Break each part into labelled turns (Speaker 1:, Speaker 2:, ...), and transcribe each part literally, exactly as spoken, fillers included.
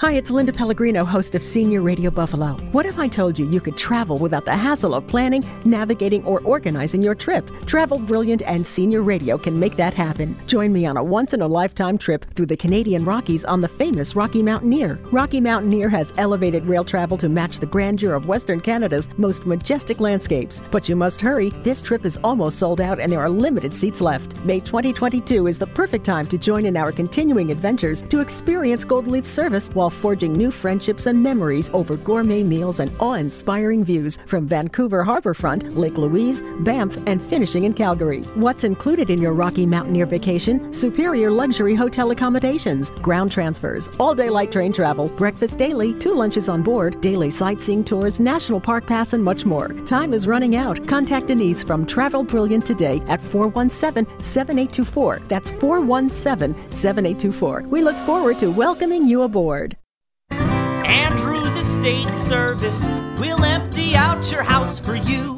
Speaker 1: Hi, it's Linda Pellegrino, host of Senior Radio Buffalo. What if I told you you could travel without the hassle of planning, navigating, or organizing your trip? Travel Brilliant and Senior Radio can make that happen. Join me on a once-in-a-lifetime trip through the Canadian Rockies on the famous Rocky Mountaineer. Rocky Mountaineer has elevated rail travel to match the grandeur of Western Canada's most majestic landscapes. But you must hurry. This trip is almost sold out and there are limited seats left. May twenty twenty-two is the perfect time to join in our continuing adventures to experience Gold Leaf service while forging new friendships and memories over gourmet meals and awe-inspiring views from Vancouver Harbourfront, Lake Louise, Banff, and finishing in Calgary. What's included in your Rocky Mountaineer vacation? Superior luxury hotel accommodations, ground transfers, all-day light train travel, breakfast daily, two lunches on board, daily sightseeing tours, national park pass, and much more. Time is running out. Contact Denise from Travel Brilliant today at four one seven, seven eight two four. That's four one seven, seven eight two four. We look forward to welcoming you aboard.
Speaker 2: Andrews Estate Service will empty out your house for you.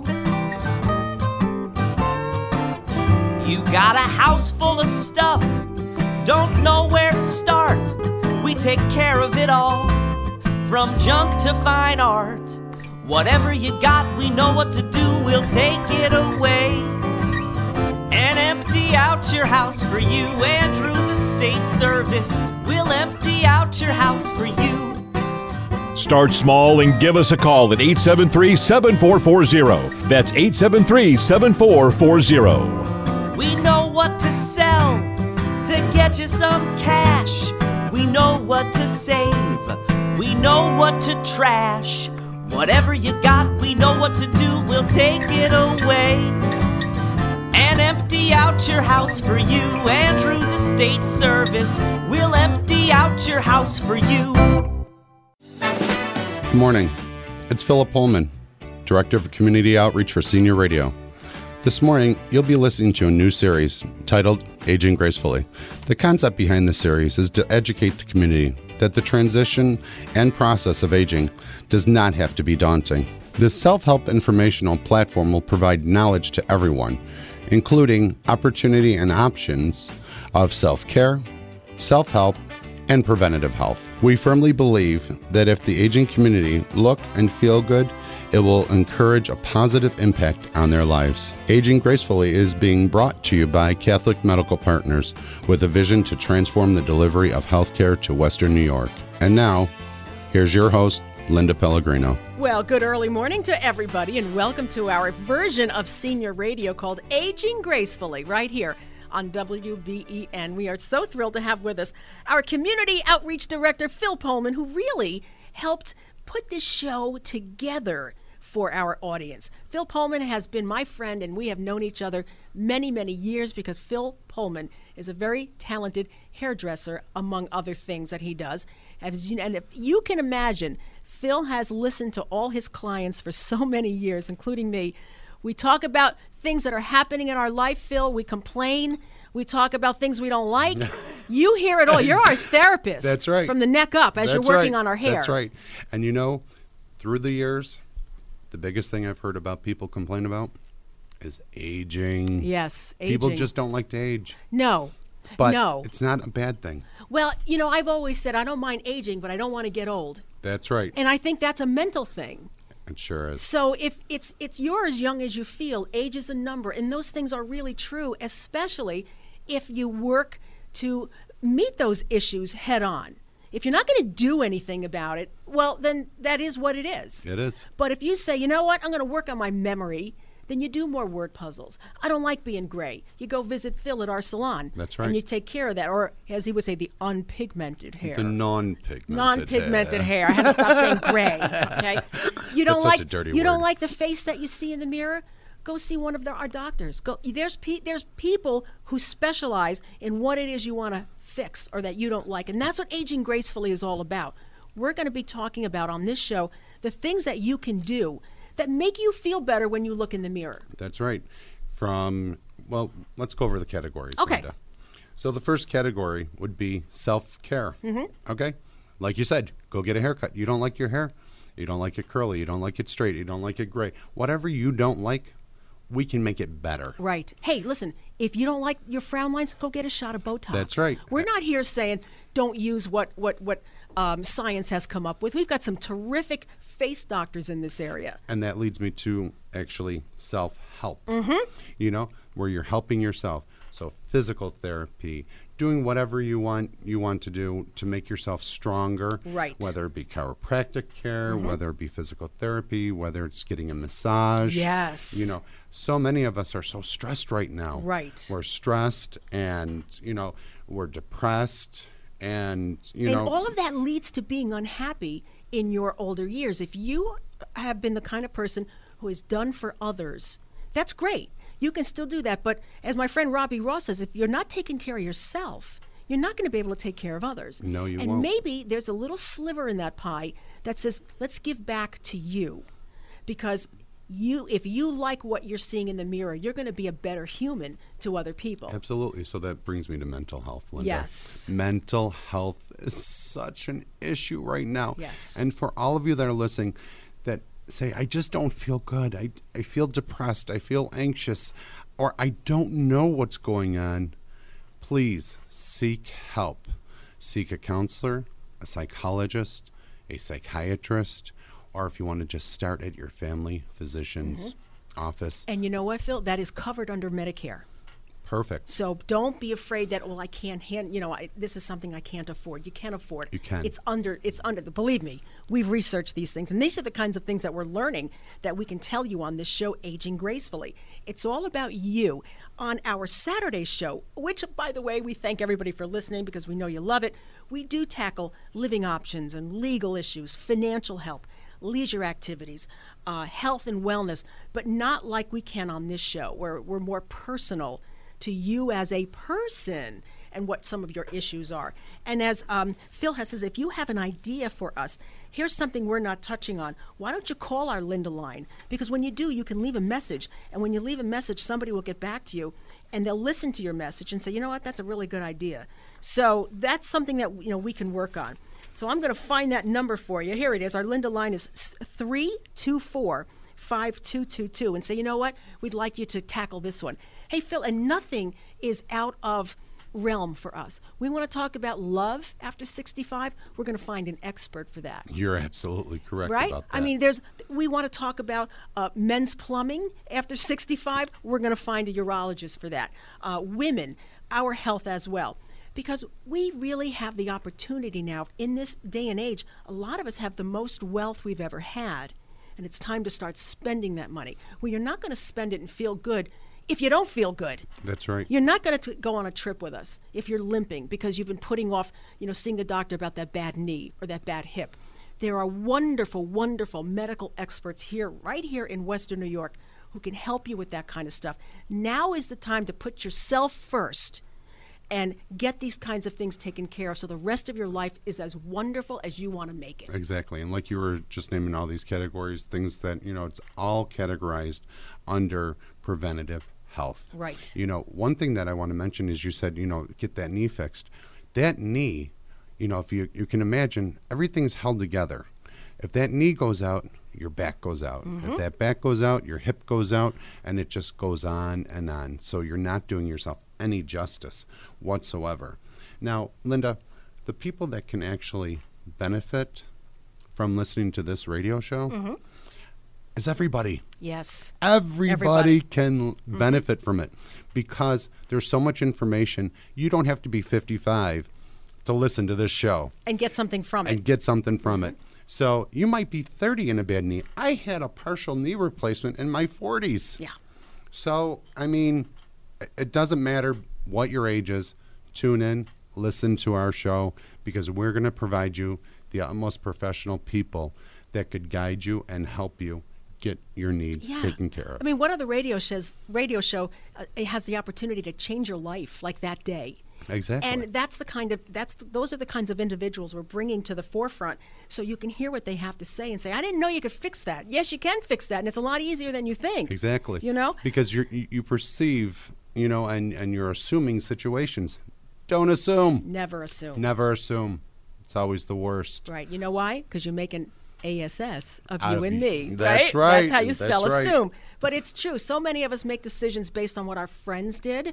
Speaker 2: You got a house full of stuff, don't know where to start. We take care of it all, from junk to fine art. Whatever you got, we know what to do, we'll take it away and empty out your house for you. Andrews Estate Service will empty out your house for you.
Speaker 3: Start small and give us a call at eight seven three, seven four four zero. That's eight seven three, seven four four zero.
Speaker 2: We know what to sell to get you some cash. We know what to save. We know what to trash. Whatever you got, we know what to do. We'll take it away and empty out your house for you. Andrews Estate Service will empty out your house for you.
Speaker 4: Good morning. It's Philip Pullman, Director of Community Outreach for Senior Radio. This morning, you'll be listening to a new series titled Aging Gracefully. The concept behind the series is to educate the community that the transition and process of aging does not have to be daunting. This self-help informational platform will provide knowledge to everyone, including opportunity and options of self-care, self-help, and preventative health. We firmly believe that if the aging community look and feel good, it will encourage a positive impact on their lives. Aging Gracefully is being brought to you by Catholic Medical Partners with a vision to transform the delivery of healthcare to Western New York. And now, here's your host, Linda Pellegrino.
Speaker 1: Well, good early morning to everybody and welcome to our version of Senior Radio called Aging Gracefully right here on W B E N. We are so thrilled to have with us our Community Outreach Director, Phil Pullman, who really helped put this show together for our audience. Phil Pullman has been my friend, and we have known each other many, many years because Phil Pullman is a very talented hairdresser, among other things that he does. As you, and if you can imagine, Phil has listened to all his clients for so many years, including me. We talk about things that are happening in our life, Phil. We complain. We talk about things we don't like. You hear it all. You're our therapist.
Speaker 4: That's right.
Speaker 1: From the neck up as
Speaker 4: That's
Speaker 1: you're working
Speaker 4: right.
Speaker 1: on our hair.
Speaker 4: That's right. And you know, through the years, the biggest thing I've heard about people complain about is aging.
Speaker 1: Yes, aging.
Speaker 4: People just don't like to age.
Speaker 1: No.
Speaker 4: But
Speaker 1: no.
Speaker 4: It's not a bad thing.
Speaker 1: Well, you know, I've always said I don't mind aging, but I don't want to get old.
Speaker 4: That's right.
Speaker 1: And I think that's a mental thing.
Speaker 4: It sure is.
Speaker 1: So if it's it's you're as young as you feel, age is a number, and those things are really true, especially if you work to meet those issues head on. If you're not going to do anything about it, well, then that is what it is.
Speaker 4: It is.
Speaker 1: But if you say, you know what, I'm going to work on my memory, then you do more word puzzles. I don't like being gray. You go visit Phil at our salon.
Speaker 4: That's right.
Speaker 1: And you take care of that, or as he would say, the unpigmented hair.
Speaker 4: The non-pigmented
Speaker 1: Non-pigmented
Speaker 4: hair.
Speaker 1: hair. I had to stop saying gray. Okay. You don't
Speaker 4: That's
Speaker 1: like
Speaker 4: such a dirty
Speaker 1: you
Speaker 4: word.
Speaker 1: don't like the face that you see in the mirror? Go see one of the, our doctors. Go. There's pe- there's people who specialize in what it is you want to fix or that you don't like, and that's what Aging Gracefully is all about. We're going to be talking about on this show the things that you can do that make you feel better when you look in the mirror.
Speaker 4: That's right. From, well, let's go over the categories.
Speaker 1: Okay.
Speaker 4: Linda. So the first category would be self-care.
Speaker 1: Mm-hmm.
Speaker 4: Okay? Like you said, go get a haircut. You don't like your hair? You don't like it curly. You don't like it straight. You don't like it gray. Whatever you don't like, we can make it better.
Speaker 1: Right. Hey, listen, if you don't like your frown lines, go get a shot of Botox.
Speaker 4: That's right.
Speaker 1: We're not here saying don't use what, what, what um, science has come up with. We've got some terrific face doctors in this area.
Speaker 4: And that leads me to actually self-help,
Speaker 1: Mm-hmm.
Speaker 4: you know, where you're helping yourself. So physical therapy, doing whatever you want you want to do to make yourself stronger.
Speaker 1: Right.
Speaker 4: Whether it be chiropractic care, mm-hmm. whether it be physical therapy, whether it's getting a massage.
Speaker 1: Yes.
Speaker 4: You know, so many of us are so stressed right now.
Speaker 1: Right.
Speaker 4: We're stressed and, you know, we're depressed and, you
Speaker 1: and
Speaker 4: know.
Speaker 1: all of that leads to being unhappy in your older years. If you have been the kind of person who is done for others, that's great. You can still do that. But as my friend Robbie Ross says, if you're not taking care of yourself, you're not going to be able to take care of others.
Speaker 4: No, you
Speaker 1: and
Speaker 4: won't.
Speaker 1: And maybe there's a little sliver in that pie that says, let's give back to you. Because you, if you like what you're seeing in the mirror, you're going to be a better human to other people.
Speaker 4: Absolutely. So that brings me to mental health, Linda.
Speaker 1: Yes.
Speaker 4: Mental health is such an issue right now.
Speaker 1: Yes.
Speaker 4: And for all of you that are listening that say, I just don't feel good. I, I feel depressed. I feel anxious. Or I don't know what's going on. Please seek help. Seek a counselor, a psychologist, a psychiatrist, or if you want to just start at your family physician's mm-hmm. office.
Speaker 1: And you know what, Phil? That is covered under Medicare.
Speaker 4: Perfect.
Speaker 1: So don't be afraid that, well, I can't hand, you know, I, this is something I can't afford. You can't afford it.
Speaker 4: You can.
Speaker 1: It's under, it's under, believe me, we've researched these things. And these are the kinds of things that we're learning that we can tell you on this show, Aging Gracefully. It's all about you. On our Saturday show, which, by the way, we thank everybody for listening because we know you love it, we do tackle living options and legal issues, financial help, leisure activities, uh, health and wellness, but not like we can on this show, where we're more personal to you as a person and what some of your issues are. And as um, Phil has says, if you have an idea for us, here's something we're not touching on. Why don't you call our Linda line? Because when you do, you can leave a message. And when you leave a message, somebody will get back to you and they'll listen to your message and say, you know what, that's a really good idea. So that's something that, you know, we can work on. So I'm going to find that number for you. Here it is. Our Linda line is three two four, five two two two. And say, you know what, we'd like you to tackle this one. Hey, Phil, and nothing is out of realm for us. We want to talk about love after sixty-five. We're going to find an expert for that.
Speaker 4: You're absolutely correct
Speaker 1: right?
Speaker 4: about that.
Speaker 1: I mean, there's. We want to talk about uh, men's plumbing after sixty-five. We're going to find a urologist for that. Uh, women, our health as well. Because we really have the opportunity now in this day and age. A lot of us have the most wealth we've ever had. And it's time to start spending that money. Well, you're not going to spend it and feel good if you don't feel good.
Speaker 4: That's right.
Speaker 1: You're not going to go on a trip with us if you're limping because you've been putting off, you know, seeing the doctor about that bad knee or that bad hip. There are wonderful, wonderful medical experts here, right here in Western New York, who can help you with that kind of stuff. Now is the time to put yourself first and get these kinds of things taken care of so the rest of your life is as wonderful as you want to make it.
Speaker 4: Exactly. And like you were just naming all these categories, things that, you know, it's all categorized under preventative health.
Speaker 1: Right.
Speaker 4: You know, one thing that I want to mention is you said, you know, get that knee fixed. That knee, you know, if you, you can imagine, everything's held together. If that knee goes out, your back goes out. Mm-hmm. If that back goes out, your hip goes out, and it just goes on and on. So you're not doing yourself any justice whatsoever. Now, Linda, the people that can actually benefit from listening to this radio show mm-hmm. is everybody.
Speaker 1: Yes.
Speaker 4: Everybody,
Speaker 1: everybody.
Speaker 4: can mm-hmm. benefit from it because there's so much information. You don't have to be fifty-five to listen to this show.
Speaker 1: And get something from it.
Speaker 4: And get something from mm-hmm. it. So you might be thirty in a bad knee. I had a partial knee replacement in my forties.
Speaker 1: Yeah.
Speaker 4: So, I mean, it doesn't matter what your age is. Tune in, listen to our show, because we're going to provide you the utmost professional people that could guide you and help you get your needs
Speaker 1: yeah.
Speaker 4: taken care of.
Speaker 1: I mean, what other radio shows, radio show uh, it has the opportunity to change your life like that day?
Speaker 4: Exactly.
Speaker 1: And that's the kind of that's the, those are the kinds of individuals we're bringing to the forefront, so you can hear what they have to say and say, "I didn't know you could fix that." Yes, you can fix that, and it's a lot easier than you think.
Speaker 4: Exactly.
Speaker 1: You know,
Speaker 4: because you you perceive, you know, and and you're assuming situations. Don't assume.
Speaker 1: Never assume.
Speaker 4: Never assume. It's always the worst.
Speaker 1: Right. You know why? Because you're making A S S of
Speaker 4: Out
Speaker 1: you
Speaker 4: of
Speaker 1: and
Speaker 4: you.
Speaker 1: me.
Speaker 4: That's
Speaker 1: right?
Speaker 4: right.
Speaker 1: That's how you spell
Speaker 4: That's right.
Speaker 1: assume. But it's true. So many of us make decisions based on what our friends did.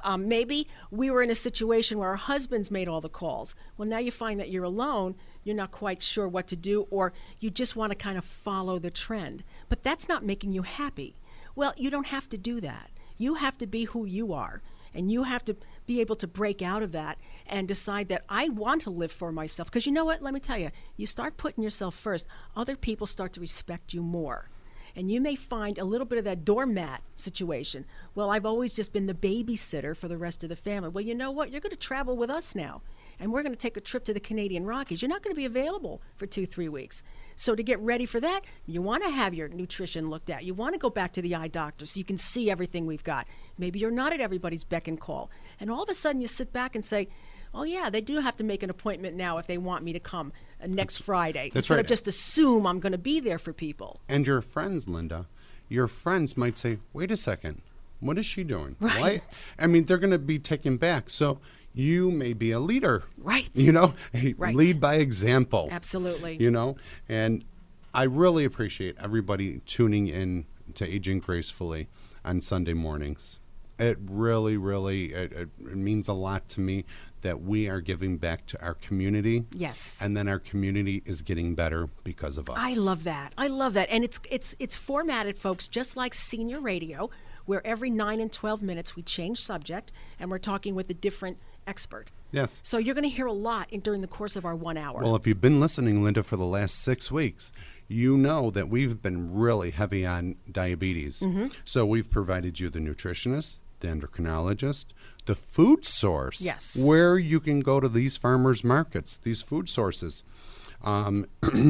Speaker 1: Um, maybe we were in a situation where our husbands made all the calls. Well, now you find that you're alone, you're not quite sure what to do, or you just want to kind of follow the trend. But that's not making you happy. Well, you don't have to do that. You have to be who you are, and you have to be able to break out of that and decide that I want to live for myself. Because you know what? Let me tell you, you start putting yourself first, other people start to respect you more. And you may find a little bit of that doormat situation. Well, I've always just been the babysitter for the rest of the family. Well, you know what? You're going to travel with us now. And we're going to take a trip to the Canadian Rockies. You're not going to be available for two, three weeks. So to get ready for that, you want to have your nutrition looked at. You want to go back to the eye doctor so you can see everything we've got. Maybe you're not at everybody's beck and call. And all of a sudden you sit back and say, oh, yeah, they do have to make an appointment now if they want me to come uh, next Friday.
Speaker 4: That's
Speaker 1: instead
Speaker 4: right.
Speaker 1: of just assume I'm going to be there for people.
Speaker 4: And your friends, Linda, your friends might say, wait a second, what is she doing?
Speaker 1: Right.
Speaker 4: What? I mean, they're going to be taken back. So you may be a leader.
Speaker 1: Right.
Speaker 4: You know,
Speaker 1: Right.
Speaker 4: lead by example.
Speaker 1: Absolutely.
Speaker 4: You know, and I really appreciate everybody tuning in to Aging Gracefully on Sunday mornings. It really, really, it, it, it means a lot to me that we are giving back to our community.
Speaker 1: Yes.
Speaker 4: And then our community is getting better because of us.
Speaker 1: I love that. I love that. And it's it's it's formatted, folks, just like senior radio, where every nine and twelve minutes we change subject and we're talking with a different expert.
Speaker 4: Yes.
Speaker 1: So you're going to hear a lot in, during the course of our one hour.
Speaker 4: Well, if you've been listening, Linda, for the last six weeks, you know that we've been really heavy on diabetes.
Speaker 1: Mm-hmm.
Speaker 4: So we've provided you the nutritionist, the endocrinologist, the food source,
Speaker 1: Yes.
Speaker 4: where you can go to these farmers markets, these food sources, um,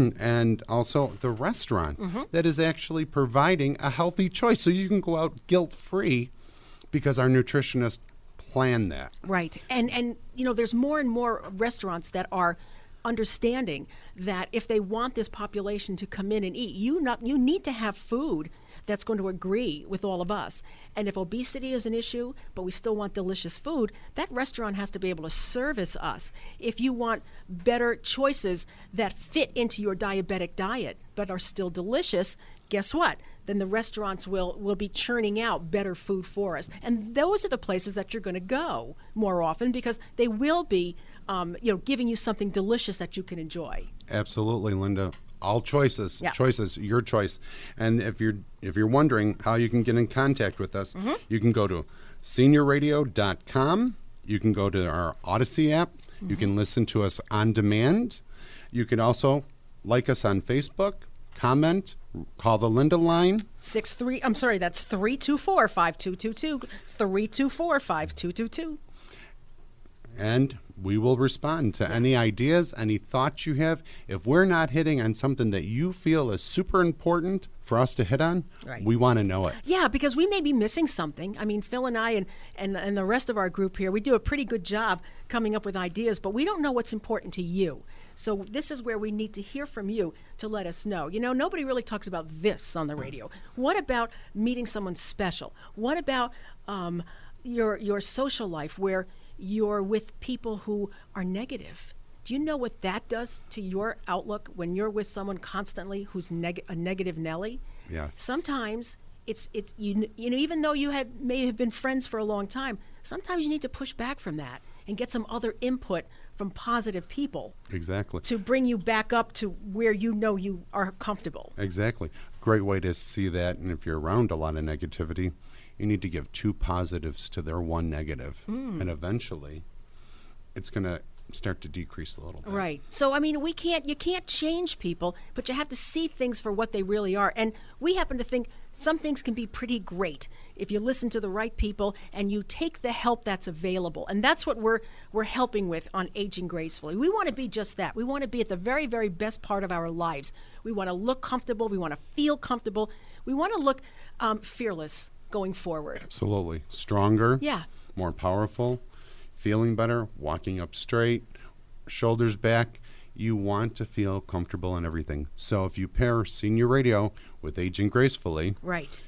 Speaker 4: and also the restaurant
Speaker 1: Mm-hmm.
Speaker 4: that is actually providing a healthy choice. So you can go out guilt-free because our nutritionist planned that.
Speaker 1: Right. And, and you know, there's more and more restaurants that are understanding that if they want this population to come in and eat, you not you need to have food that's going to agree with all of us. And if obesity is an issue, but we still want delicious food, that restaurant has to be able to service us. If you want better choices that fit into your diabetic diet, but are still delicious, guess what? Then the restaurants will, will be churning out better food for us. And those are the places that you're going to go more often because they will be um, you know, giving you something delicious that you can enjoy.
Speaker 4: Absolutely, Linda. All choices,
Speaker 1: Yeah.
Speaker 4: choices, your choice. And if you're if you're wondering how you can get in contact with us,
Speaker 1: Mm-hmm.
Speaker 4: you can go to senior radio dot com. You can go to our Odyssey app.
Speaker 1: Mm-hmm.
Speaker 4: You can listen to us on demand. You can also like us on Facebook, comment, call the Linda line.
Speaker 1: Six three. I'm sorry. That's three two four five two two two. Three two four five two two two.
Speaker 4: And we will respond to any ideas, any thoughts you have. If we're not hitting on something that you feel is super important for us to hit on,
Speaker 1: Right.
Speaker 4: we want to know it.
Speaker 1: Yeah, because we may be missing something. I mean, Phil and I and, and, and the rest of our group here, we do a pretty good job coming up with ideas, but we don't know what's important to you. So this is where we need to hear from you to let us know. You know, nobody really talks about this on the radio. What about meeting someone special? What about um, your your social life where you're with people who are negative? Do you know what that does to your outlook when you're with someone constantly who's neg- a negative Nelly?
Speaker 4: Yes.
Speaker 1: Sometimes it's it's you, you know, even though you have may have been friends for a long time, sometimes you need to push back from that and get some other input from positive people
Speaker 4: Exactly.
Speaker 1: to bring you back up to where you know you are comfortable.
Speaker 4: Exactly. Great way to see that. And if you're around a lot of negativity, you need to give two positives to their one negative.
Speaker 1: Mm.
Speaker 4: And eventually, it's going to start to decrease a little bit.
Speaker 1: Right. So I mean, we can't you can't change people, but you have to see things for what they really are. And we happen to think some things can be pretty great if you listen to the right people and you take the help that's available. And that's what we're we're helping with on Aging Gracefully. We want to be just that. We want to be at the very, very best part of our lives. We want to look comfortable. We want to feel comfortable. We want to look um, fearless going forward.
Speaker 4: Absolutely. Stronger.
Speaker 1: Yeah.
Speaker 4: More powerful. Feeling better. Walking up straight. Shoulders back. You want to feel comfortable in everything. So if you pair Senior Radio with Aging Gracefully,
Speaker 1: Right.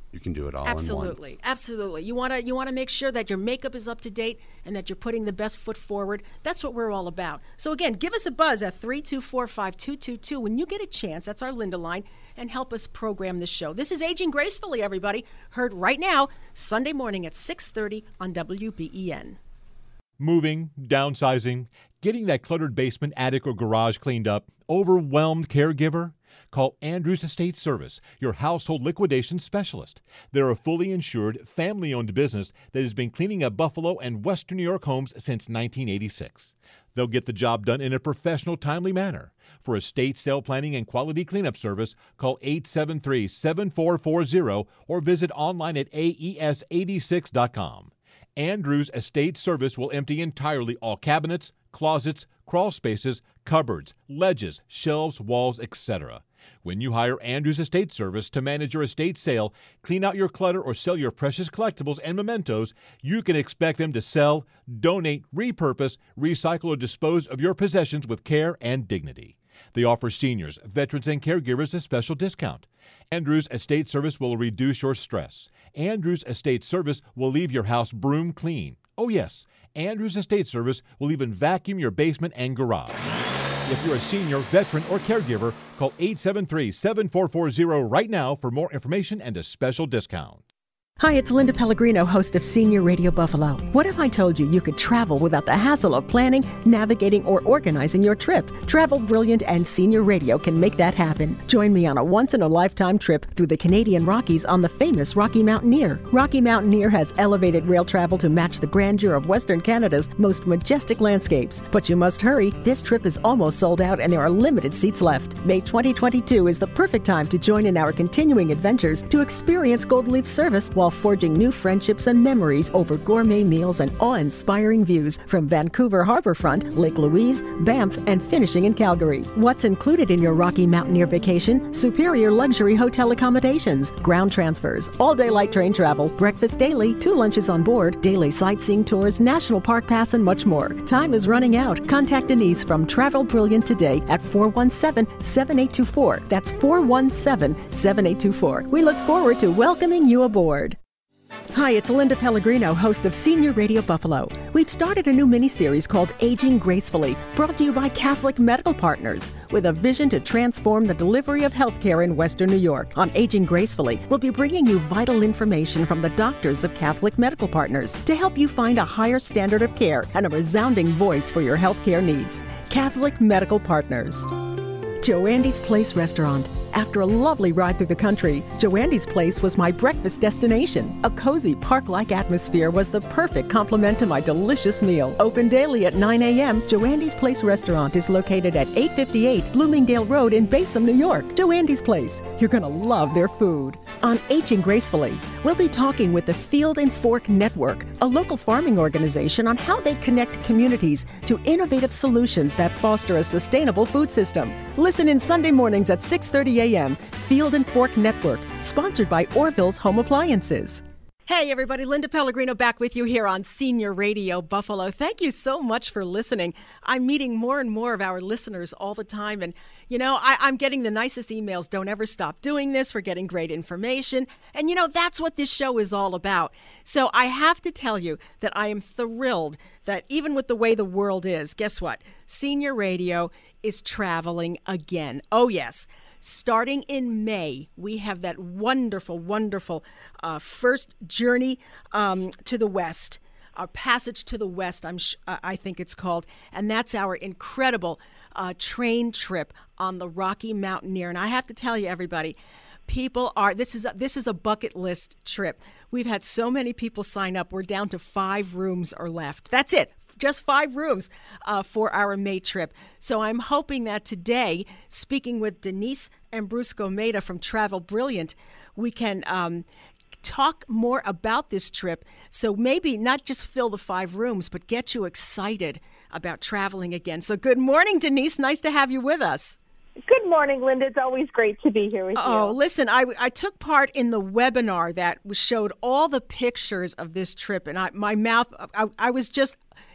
Speaker 4: you can do it all
Speaker 1: Absolutely.
Speaker 4: in once.
Speaker 1: Absolutely. You want to you want to make sure that your makeup is up to date and that you're putting the best foot forward. That's what we're all about. So again, give us a buzz at three two four, five two two two when you get a chance. That's our Linda line, and help us program this show. This is Aging Gracefully, everybody. Heard right now, Sunday morning at six thirty on W B E N.
Speaker 3: Moving, downsizing, getting that cluttered basement, attic, or garage cleaned up, overwhelmed caregiver? Call Andrews Estate Service, your household liquidation specialist. They're a fully insured, family-owned business that has been cleaning up Buffalo and Western New York homes since nineteen eighty-six. They'll get the job done in a professional, timely manner. For estate sale planning and quality cleanup service, call eight seven three, seven four four zero or visit online at A E S eighty-six dot com. Andrews Estate Service will empty entirely all cabinets, closets, crawl spaces, cupboards, ledges, shelves, walls, et cetera. When you hire Andrews Estate Service to manage your estate sale, clean out your clutter, or sell your precious collectibles and mementos, you can expect them to sell, donate, repurpose, recycle, or dispose of your possessions with care and dignity. They offer seniors, veterans, and caregivers a special discount. Andrews Estate Service will reduce your stress. Andrews Estate Service will leave your house broom clean. Oh yes, Andrews Estate Service will even vacuum your basement and garage. If you're a senior, veteran, or caregiver, call eight seven three, seven four four zero right now for more information and a special discount.
Speaker 1: Hi, it's Linda Pellegrino, host of Senior Radio Buffalo. What if I told you you could travel without the hassle of planning, navigating, or organizing your trip? Travel Brilliant and Senior Radio can make that happen. Join me on a once-in-a-lifetime trip through the Canadian Rockies on the famous Rocky Mountaineer. Rocky Mountaineer has elevated rail travel to match the grandeur of Western Canada's most majestic landscapes. But you must hurry. This trip is almost sold out and there are limited seats left. May twenty twenty-two is the perfect time to join in our continuing adventures to experience Gold Leaf service while forging new friendships and memories over gourmet meals and awe-inspiring views from Vancouver Harbourfront, Lake Louise, Banff, and finishing in Calgary. What's included in your Rocky Mountaineer vacation? Superior luxury hotel accommodations, ground transfers, all-day light train travel, breakfast daily, two lunches on board, daily sightseeing tours, national park pass, and much more. Time is running out. Contact Denise from Travel Brilliant today at four one seven, seven eight two four. That's four one seven, seven eight two four. We look forward to welcoming you aboard. Hi, it's Linda Pellegrino, host of Senior Radio Buffalo. We've started a new mini-series called Aging Gracefully, brought to you by Catholic Medical Partners, with a vision to transform the delivery of healthcare in Western New York. On Aging Gracefully, we'll be bringing you vital information from the doctors of Catholic Medical Partners to help you find a higher standard of care and a resounding voice for your healthcare needs. Catholic Medical Partners. Joandy's Place Restaurant. After a lovely ride through the country, Joandy's Place was my breakfast destination. A cozy park-like atmosphere was the perfect complement to my delicious meal. Open daily at nine a.m., Joandy's Place Restaurant is located at eight fifty-eight Bloomingdale Road in Basom, New York. Joandy's Place. You're going to love their food. On Aging Gracefully, we'll be talking with the Field and Fork Network, a local farming organization, on how they connect communities to innovative solutions that foster a sustainable food system. Listen in Sunday mornings at six thirty a.m. Field and Fork Network, sponsored by Orville's Home Appliances. Hey everybody, Linda Pellegrino back with you here on Senior Radio Buffalo. Thank you so much for listening. I'm meeting more and more of our listeners all the time, and you know, I, I'm getting the nicest emails. Don't ever stop doing this. We're getting great information, and you know, that's what this show is all about. So I have to tell you that I am thrilled that even with the way the world is, guess what? Senior Radio is traveling again. Oh yes. Starting in May, we have that wonderful, wonderful uh, first journey um, to the West, our passage to the West, I'm sh- uh, I think it's called, and that's our incredible uh, train trip on the Rocky Mountaineer. And I have to tell you, everybody, people are this is a, this is a bucket list trip. We've had so many people sign up. We're down to five rooms are left. That's it. Just five rooms uh, for our May trip. So I'm hoping that today, speaking with Denise Ambrusco-Maida from Travel Brilliant, we can um, talk more about this trip. So maybe not just fill the five rooms, but get you excited about traveling again. So good morning, Denise. Nice to have you with us.
Speaker 5: Good morning, Linda. It's always great to be here with
Speaker 1: oh,
Speaker 5: you.
Speaker 1: Oh, listen, I, I took part in the webinar that showed all the pictures of this trip, and I, my mouth, I, I was just...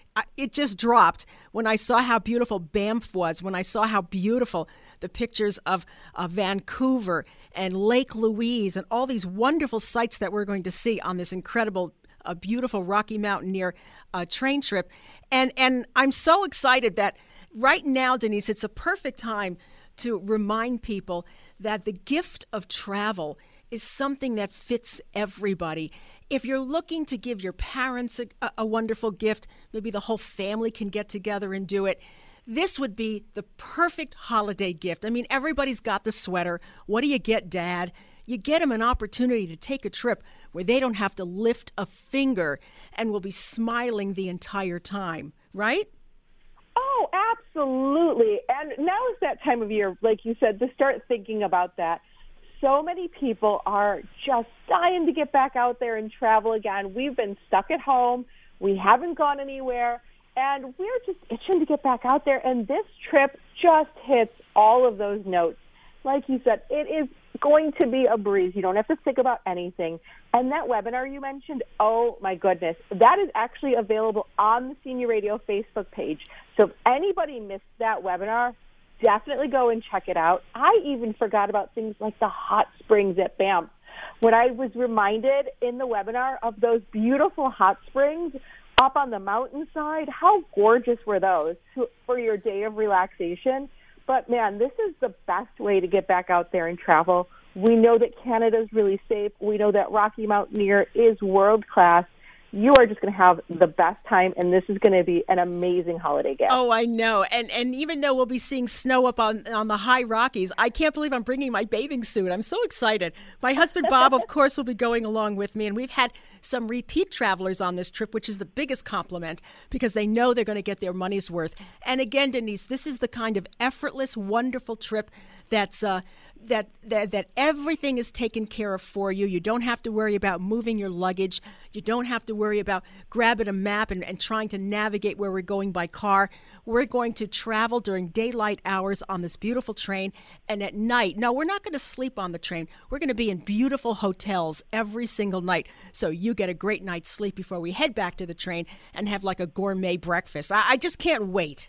Speaker 1: I, it just dropped when I saw how beautiful Banff was, when I saw how beautiful the pictures of uh, Vancouver and Lake Louise and all these wonderful sights that we're going to see on this incredible, uh, beautiful Rocky Mountaineer uh, train trip. And, and I'm so excited that right now, Denise, it's a perfect time to remind people that the gift of travel is something that fits everybody. If you're looking to give your parents a, a wonderful gift, maybe the whole family can get together and do it. This would be the perfect holiday gift. I mean, everybody's got the sweater. What do you get, Dad? You get them an opportunity to take a trip where they don't have to lift a finger and will be smiling the entire time, right?
Speaker 5: Oh, absolutely. And now is that time of year, like you said, to start thinking about that. So many people are just dying to get back out there and travel again. We've been stuck at home. We haven't gone anywhere. And we're just itching to get back out there. And this trip just hits all of those notes. Like you said, it is going to be a breeze. You don't have to think about anything. And that webinar you mentioned, oh, my goodness, that is actually available on the Senior Radio Facebook page. So if anybody missed that webinar, definitely go and check it out. I even forgot about things like the hot springs at Banff. When I was reminded in the webinar of those beautiful hot springs up on the mountainside, how gorgeous were those for your day of relaxation? But, man, this is the best way to get back out there and travel. We know that Canada's really safe. We know that Rocky Mountaineer is world-class. You are just going to have the best time, and this is going to be an amazing holiday gift.
Speaker 1: Oh, I know. And and even though we'll be seeing snow up on, on the high Rockies, I can't believe I'm bringing my bathing suit. I'm so excited. My husband, Bob, of course, will be going along with me, and we've had some repeat travelers on this trip, which is the biggest compliment because they know they're going to get their money's worth. And again, Denise, this is the kind of effortless, wonderful trip that's uh, that, that that everything is taken care of for you. You don't have to worry about moving your luggage. You don't have to worry about grabbing a map and, and trying to navigate where we're going by car. We're going to travel during daylight hours on this beautiful train, and at night, no, we're not going to sleep on the train. We're going to be in beautiful hotels every single night, so you get a great night's sleep before we head back to the train and have like a gourmet breakfast. I, I just can't wait.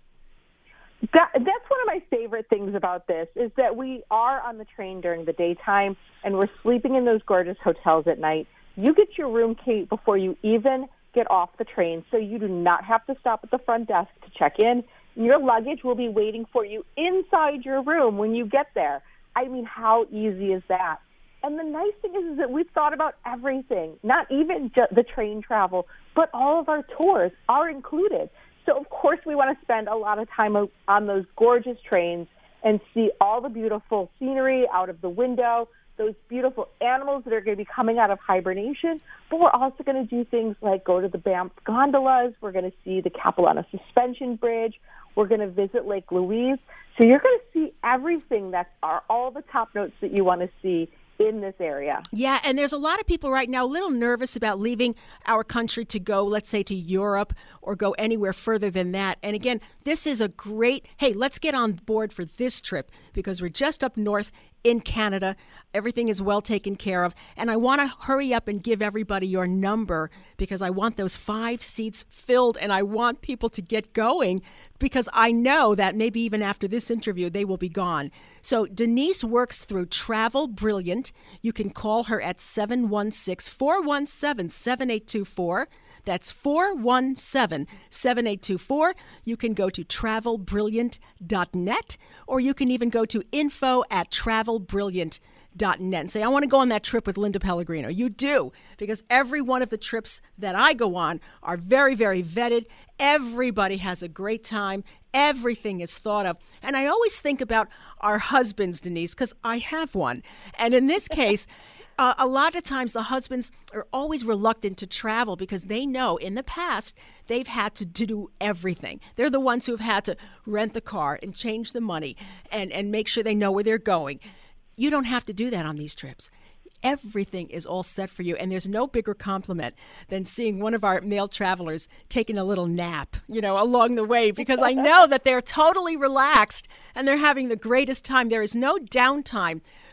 Speaker 5: That, that's one of my favorite things about this is that we are on the train during the daytime and we're sleeping in those gorgeous hotels at night. You get your room key before you even get off the train, so you do not have to stop at the front desk to check in. Your luggage will be waiting for you inside your room when you get there. I mean, how easy is that? And the nice thing is, is that we've thought about everything, not even just the train travel, but all of our tours are included. So, of course, we want to spend a lot of time on those gorgeous trains and see all the beautiful scenery out of the window, those beautiful animals that are going to be coming out of hibernation. But we're also going to do things like go to the Banff gondolas. We're going to see the Capilano Suspension Bridge. We're going to visit Lake Louise. So you're going to see everything that are all the top notes that you want to see in this area.
Speaker 1: Yeah, and there's a lot of people right now a little nervous about leaving our country to go, let's say, to Europe or go anywhere further than that. And again, this is a great, hey, let's get on board for this trip because we're just up north in Canada. Everything is well taken care of. And I want to hurry up and give everybody your number because I want those five seats filled and I want people to get going because I know that maybe even after this interview, they will be gone. So Denise works through Travel Brilliant. You can call her at seven one six, four one seven, seven eight two four. That's four one seven, seven eight two four. You can go to travel brilliant dot net or you can even go to info at travel brilliant dot net and say, I want to go on that trip with Linda Pellegrino. You do, because every one of the trips that I go on are very, very vetted. Everybody has a great time. Everything is thought of. And I always think about our husbands, Denise, because I have one. And in this case, Uh, a lot of times the husbands are always reluctant to travel because they know in the past they've had to, to do everything. They're the ones who have had to rent the car and change the money and, and make sure they know where they're going. You don't have to do that on these trips. Everything is all set for you, and there's no bigger compliment than seeing one of our male travelers taking a little nap, you know, along the way, because I know that they're totally relaxed and they're having the greatest time. There is no downtime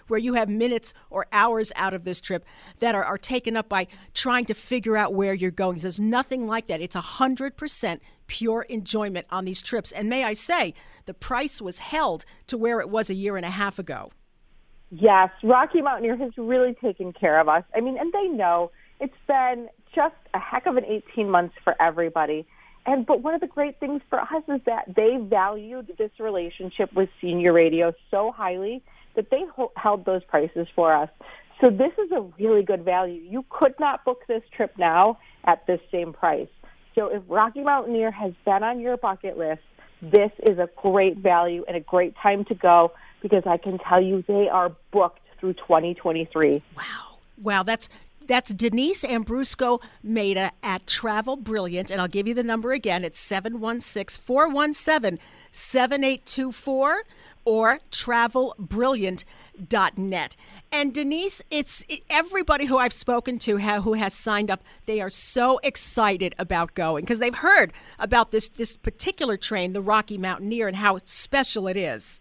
Speaker 1: where you have minutes or hours out of this trip that are, are taken up by trying to figure out where you're going. There's nothing like that. It's one hundred percent pure enjoyment on these trips. And may I say, the price was held to where it was a year and a half ago.
Speaker 5: Yes, Rocky Mountaineer has really taken care of us. I mean, and they know it's been just a heck of an eighteen months for everybody. And but one of the great things for us is that they valued this relationship with Senior Radio so highly that they ho- held those prices for us. So this is a really good value. You could not book this trip now at this same price. So if Rocky Mountaineer has been on your bucket list, this is a great value and a great time to go, because I can tell you they are booked through twenty twenty-three.
Speaker 1: Wow. Wow, that's that's Denise Ambrusco Maida at Travel Brilliant, and I'll give you the number again. It's seven one six, four one seven, seven eight two four or travel brilliant dot net. And Denise, it's it, everybody who I've spoken to ha, who has signed up, they are so excited about going because they've heard about this this particular train, the Rocky Mountaineer, and how special it is.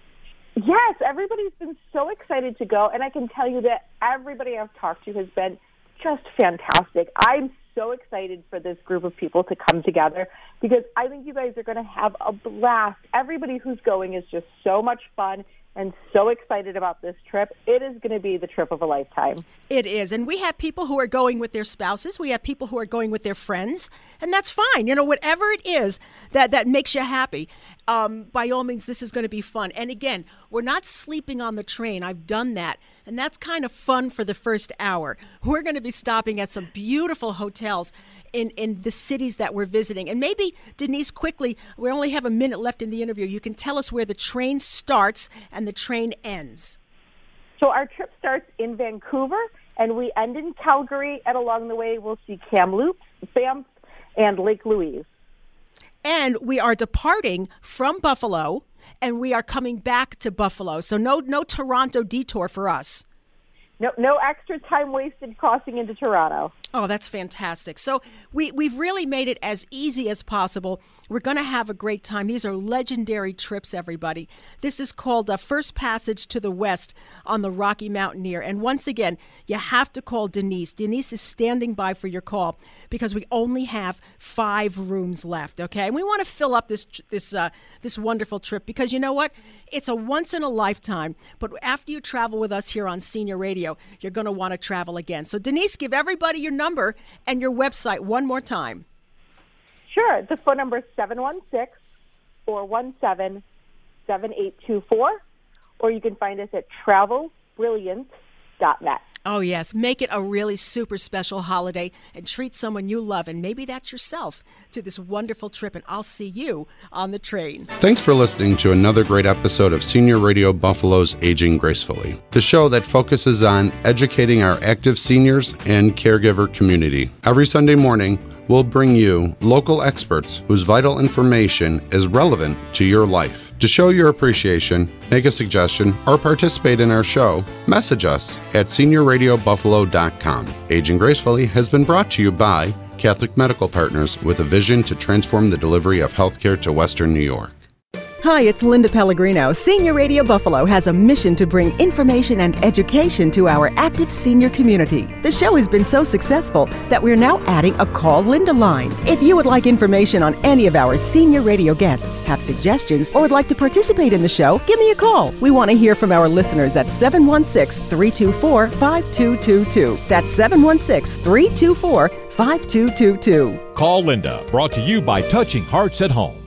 Speaker 5: Yes, everybody's been so excited to go, and I can tell you that everybody I've talked to has been just fantastic. I'm so excited for this group of people to come together because I think you guys are going to have a blast. Everybody who's going is just so much fun and so excited about this trip. It is going to be the trip of a lifetime.
Speaker 1: It is. And we have people who are going with their spouses. We have people who are going with their friends. And that's fine. You know, whatever it is that, that makes you happy, um, by all means, this is going to be fun. And again, we're not sleeping on the train. I've done that. And that's kind of fun for the first hour. We're going to be stopping at some beautiful hotels in, in the cities that we're visiting. And maybe, Denise, quickly, we only have a minute left in the interview. You can tell us where the train starts and the train ends.
Speaker 5: So our trip starts in Vancouver, and we end in Calgary, and along the way we'll see Kamloops, Banff, and Lake Louise.
Speaker 1: And we are departing from Buffalo, and we are coming back to Buffalo. So no no Toronto detour for us.
Speaker 5: No, no extra time wasted crossing into Toronto.
Speaker 1: Oh, that's fantastic. So we, we've really made it as easy as possible. We're going to have a great time. These are legendary trips, everybody. This is called uh, First Passage to the West on the Rocky Mountaineer. And once again, you have to call Denise. Denise is standing by for your call because we only have five rooms left, okay? And we want to fill up this this uh, this wonderful trip because you know what? It's a once in a lifetime. But after you travel with us here on Senior Radio, you're going to want to travel again. So Denise, give everybody your number and your website one more time.
Speaker 5: Sure. The phone number is seven one six, four one seven, seven eight two four, or you can find us at travel brilliant dot net.
Speaker 1: Oh, yes. Make it a really super special holiday and treat someone you love, and maybe that's yourself, to this wonderful trip, and I'll see you on the train.
Speaker 4: Thanks for listening to another great episode of Senior Radio Buffalo's Aging Gracefully, the show that focuses on educating our active seniors and caregiver community. Every Sunday morning, we'll bring you local experts whose vital information is relevant to your life. To show your appreciation, make a suggestion, or participate in our show, message us at senior radio buffalo dot com. Aging Gracefully has been brought to you by Catholic Medical Partners with a vision to transform the delivery of healthcare to Western New York.
Speaker 1: Hi, it's Linda Pellegrino. Senior Radio Buffalo has a mission to bring information and education to our active senior community. The show has been so successful that we're now adding a Call Linda line. If you would like information on any of our senior radio guests, have suggestions, or would like to participate in the show, give me a call. We want to hear from our listeners at seven one six, three two four, five two two two. That's seven one six, three two four, five two two two.
Speaker 3: Call Linda, brought to you by Touching Hearts at Home.